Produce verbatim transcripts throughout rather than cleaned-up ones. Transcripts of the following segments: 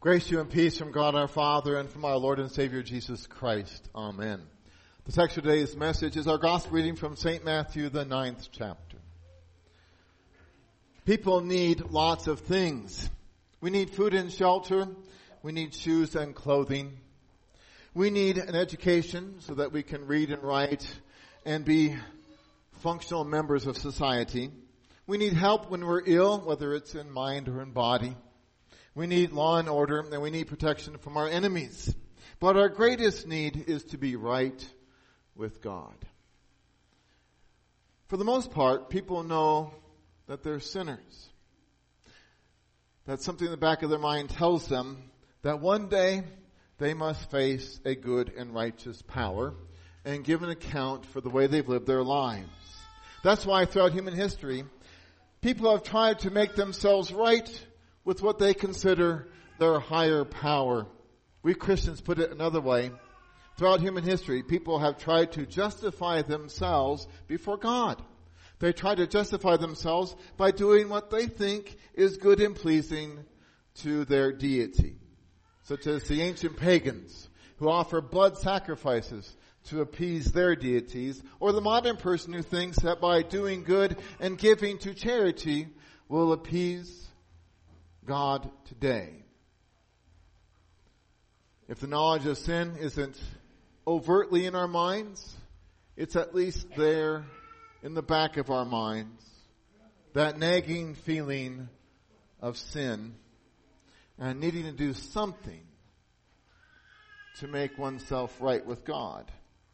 Grace to you and peace from God our Father and from our Lord and Savior Jesus Christ. Amen. The text of today's message is our gospel reading from Saint Matthew, the ninth chapter. People need lots of things. We need food and shelter. We need shoes and clothing. We need an education so that we can read and write and be functional members of society. We need help when we're ill, whether it's in mind or in body. We need law and order, and we need protection from our enemies. But our greatest need is to be right with God. For the most part, people know that they're sinners. That something in the back of their mind tells them that one day they must face a good and righteous power and give an account for the way they've lived their lives. That's why throughout human history, people have tried to make themselves right with what they consider their higher power. We Christians put it another way. Throughout human history, people have tried to justify themselves before God. They try to justify themselves by doing what they think is good and pleasing to their deity, such as the ancient pagans who offer blood sacrifices to appease their deities, or the modern person who thinks that by doing good and giving to charity will appease God today. If the knowledge of sin isn't overtly in our minds, it's at least there in the back of our minds. That nagging feeling of sin and needing to do something to make oneself right with God.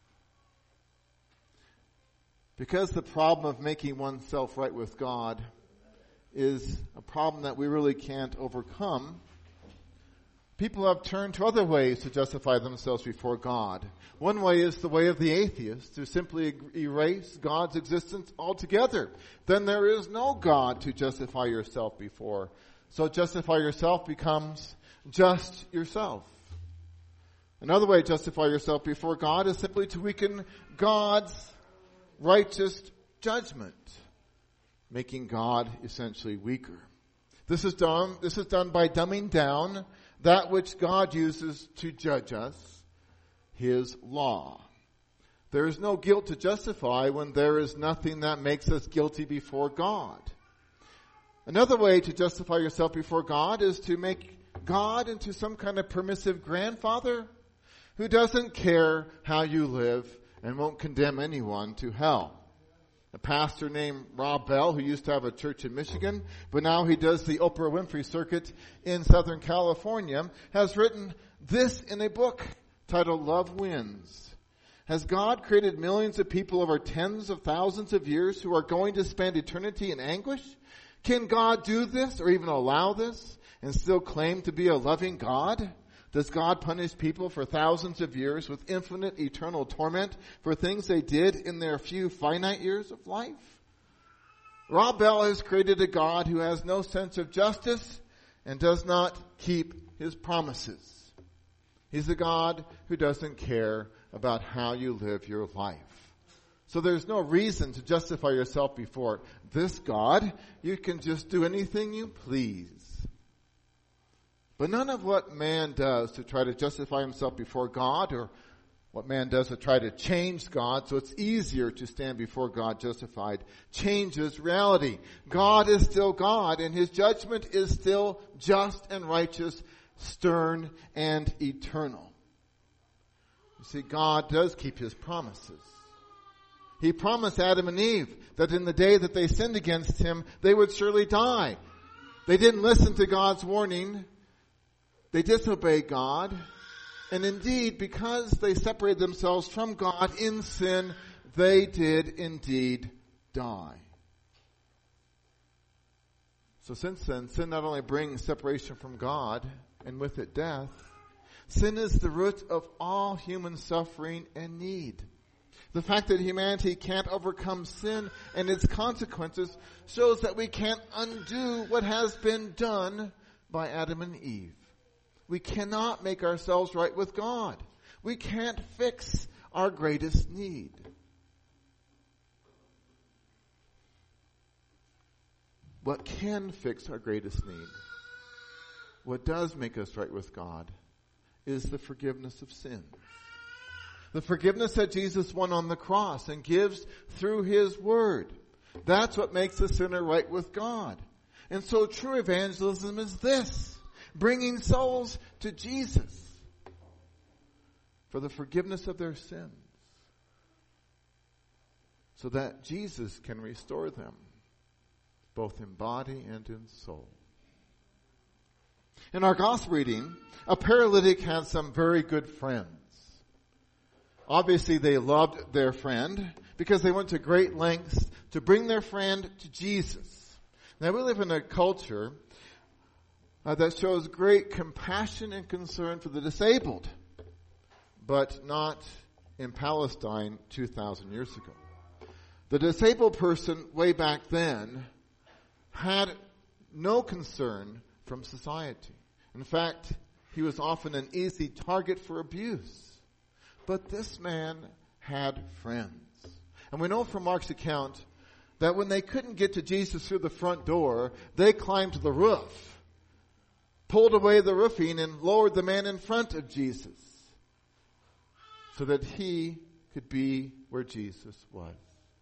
Because the problem of making oneself right with God is a problem that we really can't overcome, people have turned to other ways to justify themselves before God. One way is the way of the atheist, to simply erase God's existence altogether. Then there is no God to justify yourself before. So justify yourself becomes just yourself. Another way to justify yourself before God is simply to weaken God's righteous judgment, making God essentially weaker. This is done, this is done by dumbing down that which God uses to judge us, His law. There is no guilt to justify when there is nothing that makes us guilty before God. Another way to justify yourself before God is to make God into some kind of permissive grandfather who doesn't care how you live and won't condemn anyone to hell. A pastor named Rob Bell, who used to have a church in Michigan, but now he does the Oprah Winfrey circuit in Southern California, has written this in a book titled Love Wins. Has God created millions of people over tens of thousands of years who are going to spend eternity in anguish? Can God do this or even allow this and still claim to be a loving God? Does God punish people for thousands of years with infinite eternal torment for things they did in their few finite years of life? Rob Bell has created a God who has no sense of justice and does not keep His promises. He's a God who doesn't care about how you live your life. So there's no reason to justify yourself before this God. You can just do anything you please. But none of what man does to try to justify himself before God, or what man does to try to change God so it's easier to stand before God justified, changes reality. God is still God, and His judgment is still just and righteous, stern and eternal. You see, God does keep His promises. He promised Adam and Eve that in the day that they sinned against Him, they would surely die. They didn't listen to God's warning. They disobeyed God, and indeed, because they separated themselves from God in sin, they did indeed die. So since then, sin not only brings separation from God, and with it death, sin is the root of all human suffering and need. The fact that humanity can't overcome sin and its consequences shows that we can't undo what has been done by Adam and Eve. We cannot make ourselves right with God. We can't fix our greatest need. What can fix our greatest need what does make us right with God is the forgiveness of sins. The forgiveness that Jesus won on the cross and gives through His Word. That's what makes a sinner right with God. And so true evangelism is this: bringing souls to Jesus for the forgiveness of their sins, so that Jesus can restore them, both in body and in soul. In our gospel reading, a paralytic had some very good friends. Obviously, they loved their friend because they went to great lengths to bring their friend to Jesus. Now, we live in a culture uh, that shows great compassion and concern for the disabled, but not in Palestine two thousand years ago. The disabled person way back then had no concern from society. In fact, he was often an easy target for abuse. But this man had friends. And we know from Mark's account that when they couldn't get to Jesus through the front door, they climbed to the roof, pulled away the roofing, and lowered the man in front of Jesus so that he could be where Jesus was.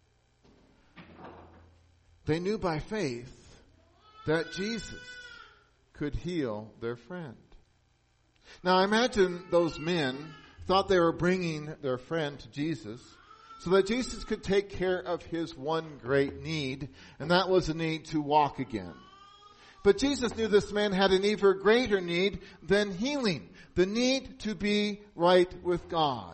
They knew by faith that Jesus could heal their friend. Now, I imagine those men thought they were bringing their friend to Jesus so that Jesus could take care of his one great need, and that was the need to walk again. But Jesus knew this man had an even greater need than healing, the need to be right with God.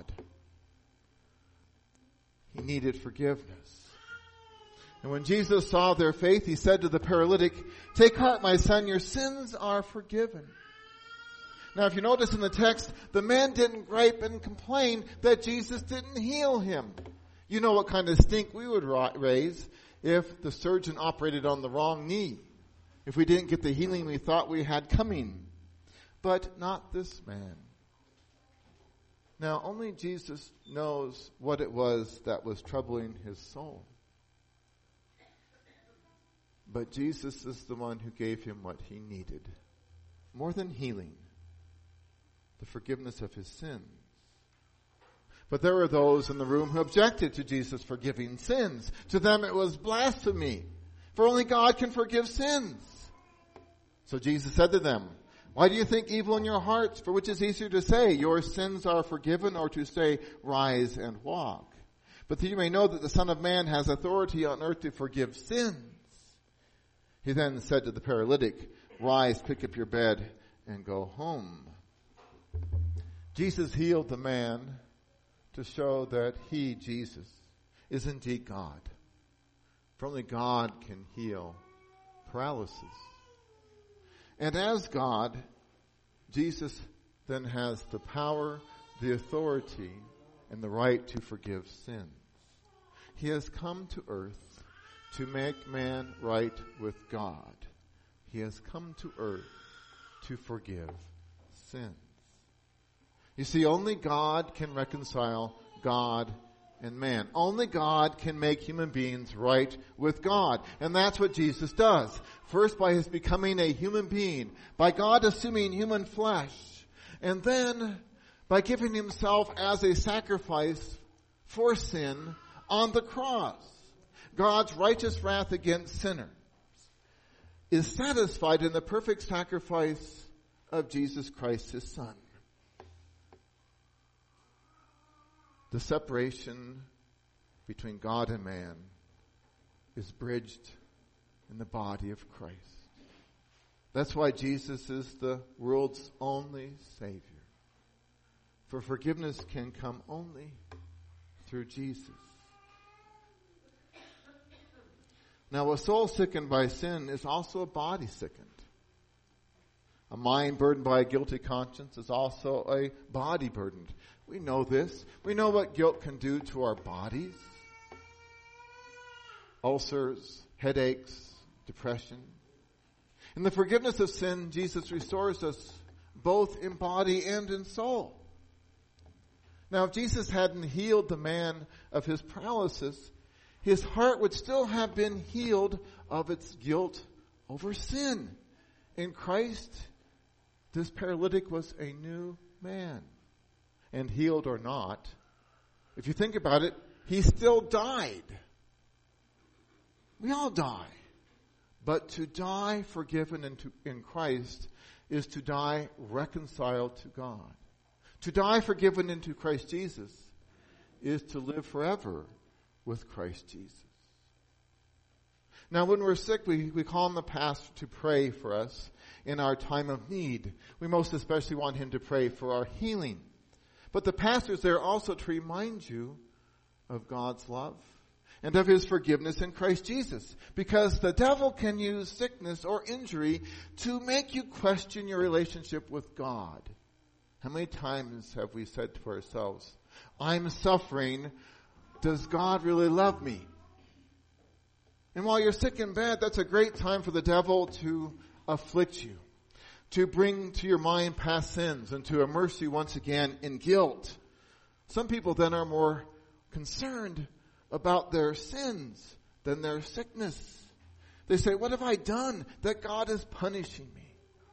He needed forgiveness. And when Jesus saw their faith, he said to the paralytic, "Take heart, my son, your sins are forgiven." Now, if you notice in the text, the man didn't gripe and complain that Jesus didn't heal him. You know what kind of stink we would raise if the surgeon operated on the wrong knee, if we didn't get the healing we thought we had coming. But not this man. Now, only Jesus knows what it was that was troubling his soul. But Jesus is the one who gave him what he needed. More than healing, the forgiveness of his sins. But there were those in the room who objected to Jesus forgiving sins. To them it was blasphemy, for only God can forgive sins. So Jesus said to them, "Why do you think evil in your hearts? For which is easier to say, 'Your sins are forgiven,' or to say, 'Rise and walk'? But that you may know that the Son of Man has authority on earth to forgive sins." He then said to the paralytic, "Rise, pick up your bed, and go home." Jesus healed the man to show that he, Jesus, is indeed God. For only God can heal paralysis. And as God, Jesus then has the power, the authority, and the right to forgive sins. He has come to earth to make man right with God. He has come to earth to forgive sins. You see, only God can reconcile God and man. Only God can make human beings right with God. And that's what Jesus does. First, by his becoming a human being, by God assuming human flesh, and then by giving himself as a sacrifice for sin on the cross. God's righteous wrath against sinners is satisfied in the perfect sacrifice of Jesus Christ, his Son. The separation between God and man is bridged in the body of Christ. That's why Jesus is the world's only Savior. For forgiveness can come only through Jesus. Now, a soul sickened by sin is also a body sickened. A mind burdened by a guilty conscience is also a body burdened. We know this. We know what guilt can do to our bodies. Ulcers, headaches, depression. In the forgiveness of sin, Jesus restores us both in body and in soul. Now, if Jesus hadn't healed the man of his paralysis, his heart would still have been healed of its guilt over sin. And Christ This paralytic was a new man. And healed or not, if you think about it, he still died. We all die. But to die forgiven into, in Christ is to die reconciled to God. To die forgiven into Christ Jesus is to live forever with Christ Jesus. Now, when we're sick, we, we call on the pastor to pray for us in our time of need. We most especially want him to pray for our healing. But the pastor's there also to remind you of God's love and of his forgiveness in Christ Jesus. Because the devil can use sickness or injury to make you question your relationship with God. How many times have we said to ourselves, I'm suffering, does God really love me? And while you're sick and bad, that's a great time for the devil to afflict you, to bring to your mind past sins and to immerse you once again in guilt. Some people then are more concerned about their sins than their sickness. They say, what have I done that God is punishing me?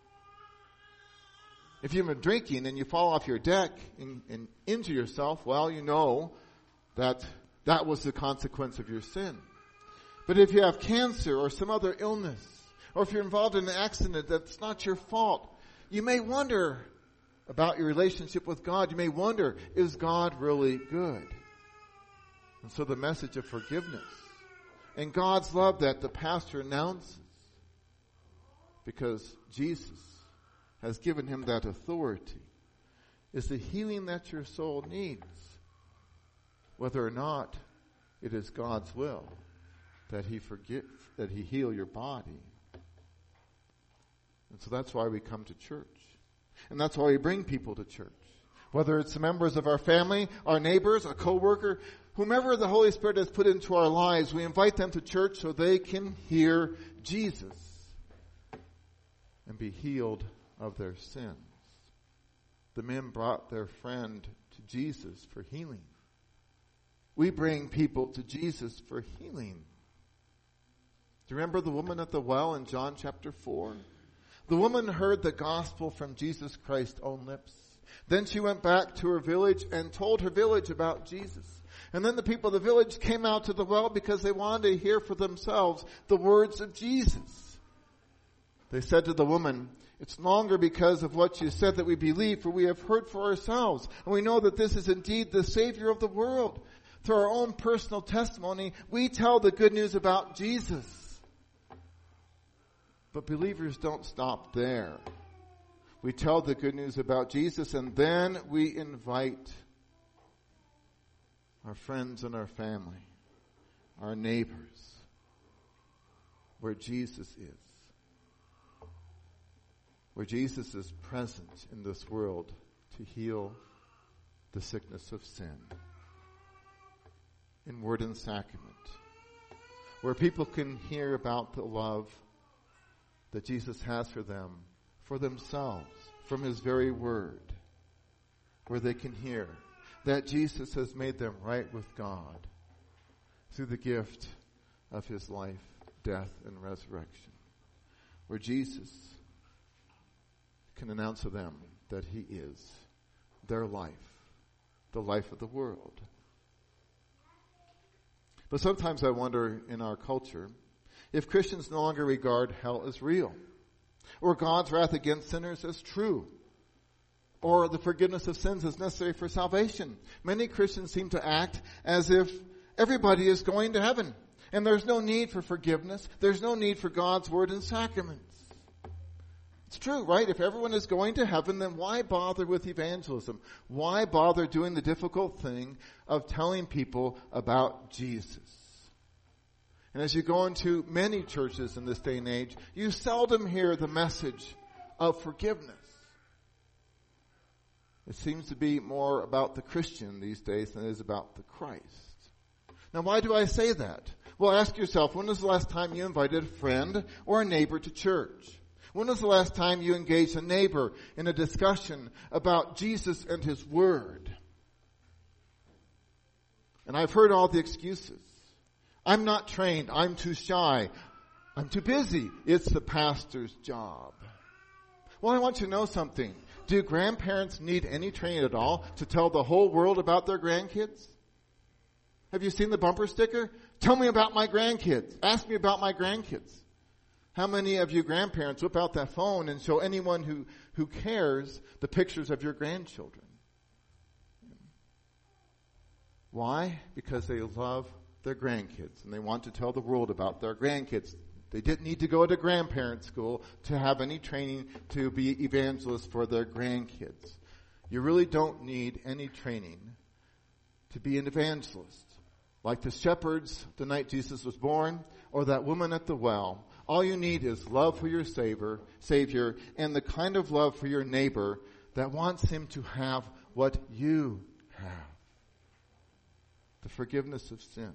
If you've been drinking and you fall off your deck and, and injure yourself, well, you know that that was the consequence of your sin. But if you have cancer or some other illness, or if you're involved in an accident that's not your fault, you may wonder about your relationship with God. You may wonder, is God really good? And so the message of forgiveness and God's love that the pastor announces, because Jesus has given him that authority, is the healing that your soul needs, whether or not it is God's will that he forgive, that he heal your body. And so that's why we come to church. And that's why we bring people to church. Whether it's the members of our family, our neighbors, a coworker, whomever the Holy Spirit has put into our lives, we invite them to church so they can hear Jesus and be healed of their sins. The men brought their friend to Jesus for healing. We bring people to Jesus for healing. Do you remember the woman at the well in John chapter four? The woman heard the gospel from Jesus Christ's own lips. Then she went back to her village and told her village about Jesus. And then the people of the village came out to the well because they wanted to hear for themselves the words of Jesus. They said to the woman, it's no longer because of what you said that we believe, for we have heard for ourselves. And we know that this is indeed the Savior of the world. Through our own personal testimony, we tell the good news about Jesus. But believers don't stop there. We tell the good news about Jesus, and then we invite our friends and our family, our neighbors, where Jesus is. Where Jesus is present in this world to heal the sickness of sin. In word and sacrament. Where people can hear about the love that Jesus has for them, for themselves, from his very word. Where they can hear that Jesus has made them right with God through the gift of his life, death, and resurrection. Where Jesus can announce to them that he is their life, the life of the world. But sometimes I wonder in our culture if Christians no longer regard hell as real, or God's wrath against sinners as true, or the forgiveness of sins is necessary for salvation. Many Christians seem to act as if everybody is going to heaven, and there's no need for forgiveness. There's no need for God's word and sacraments. It's true, right? If everyone is going to heaven, then why bother with evangelism? Why bother doing the difficult thing of telling people about Jesus? And as you go into many churches in this day and age, you seldom hear the message of forgiveness. It seems to be more about the Christian these days than it is about the Christ. Now, why do I say that? Well, ask yourself, when was the last time you invited a friend or a neighbor to church? When was the last time you engaged a neighbor in a discussion about Jesus and his word? And I've heard all the excuses. I'm not trained. I'm too shy. I'm too busy. It's the pastor's job. Well, I want you to know something. Do grandparents need any training at all to tell the whole world about their grandkids? Have you seen the bumper sticker? Tell me about my grandkids. Ask me about my grandkids. How many of you grandparents whip out that phone and show anyone who, who cares the pictures of your grandchildren? Why? Because they love their grandkids and they want to tell the world about their grandkids. They didn't need to go to grandparent school to have any training to be evangelists for their grandkids. You really don't need any training to be an evangelist. Like the shepherds the night Jesus was born, or that woman at the well. All you need is love for your savior, savior, and the kind of love for your neighbor that wants him to have what you have. The forgiveness of sins.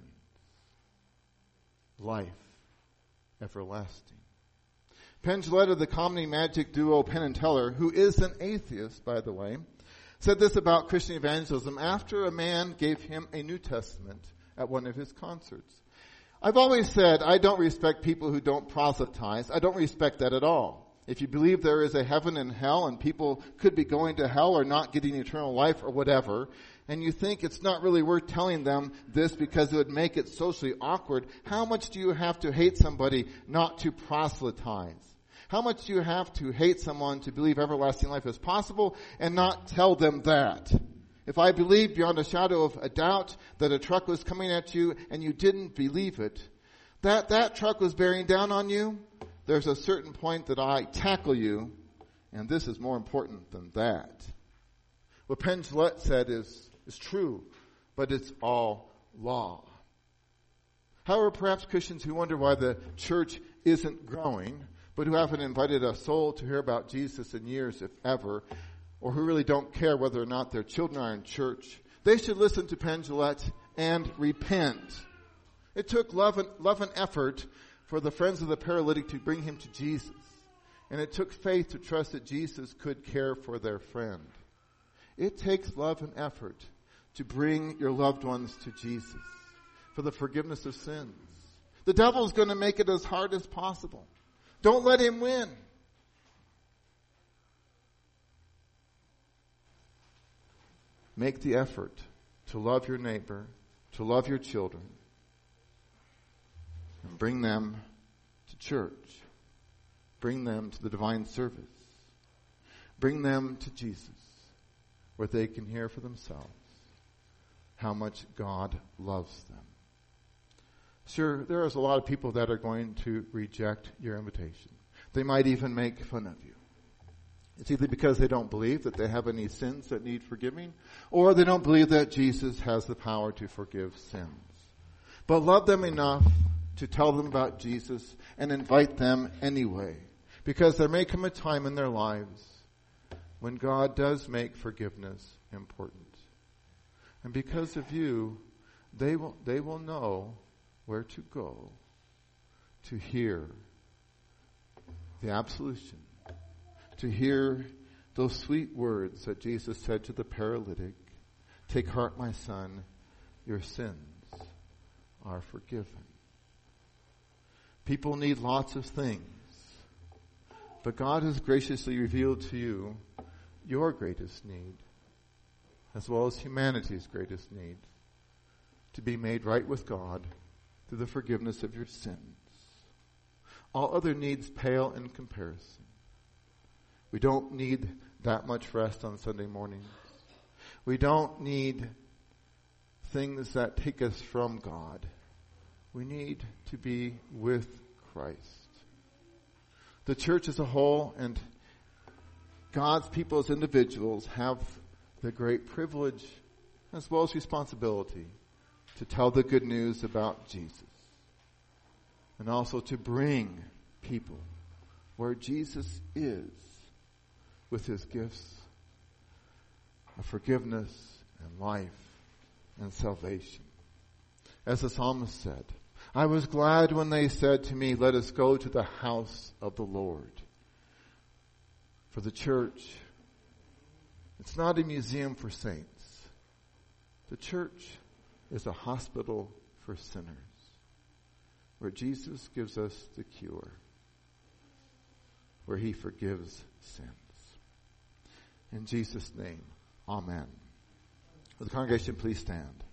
Life everlasting. Penn Jillette of the comedy magic duo Penn and Teller, who is an atheist, by the way, said this about Christian evangelism after a man gave him a New Testament at one of his concerts. I've always said I don't respect people who don't proselytize. I don't respect that at all. If you believe there is a heaven and hell and people could be going to hell or not getting eternal life or whatever, and you think it's not really worth telling them this because it would make it socially awkward, how much do you have to hate somebody not to proselytize? How much do you have to hate someone to believe everlasting life is possible and not tell them that? If I believed beyond a shadow of a doubt that a truck was coming at you and you didn't believe it, that that truck was bearing down on you, there's a certain point that I tackle you, and this is more important than that. What Penn Jillette said is, is true, but it's all law. However, perhaps Christians who wonder why the church isn't growing, but who haven't invited a soul to hear about Jesus in years, if ever, or who really don't care whether or not their children are in church, they should listen to Penn Jillette and repent. It took love and, love and effort for the friends of the paralytic to bring him to Jesus. And it took faith to trust that Jesus could care for their friend. It takes love and effort to bring your loved ones to Jesus for the forgiveness of sins. The devil's going to make it as hard as possible. Don't let him win. Make the effort to love your neighbor, to love your children, and bring them to church. Bring them to the divine service. Bring them to Jesus, where they can hear for themselves how much God loves them. Sure, there is a lot of people that are going to reject your invitation. They might even make fun of you. It's either because they don't believe that they have any sins that need forgiving, or they don't believe that Jesus has the power to forgive sins. But love them enough to tell them about Jesus and invite them anyway. Because there may come a time in their lives when God does make forgiveness important. And because of you, they will, they will know where to go to hear the absolution, to hear those sweet words that Jesus said to the paralytic, "Take heart, my son, your sins are forgiven." People need lots of things, but God has graciously revealed to you your greatest need, as well as humanity's greatest need, to be made right with God through the forgiveness of your sins. All other needs pale in comparison. We don't need that much rest on Sunday mornings. We don't need things that take us from God. We need to be with Christ. The church as a whole and God's people as individuals have the great privilege as well as responsibility to tell the good news about Jesus. And also to bring people where Jesus is with his gifts of forgiveness and life and salvation. As the psalmist said, "I was glad when they said to me, 'Let us go to the house of the Lord.'" For the church, it's not a museum for saints. The church is a hospital for sinners, where Jesus gives us the cure. where he forgives sins. In Jesus' name, amen. Will the congregation please stand?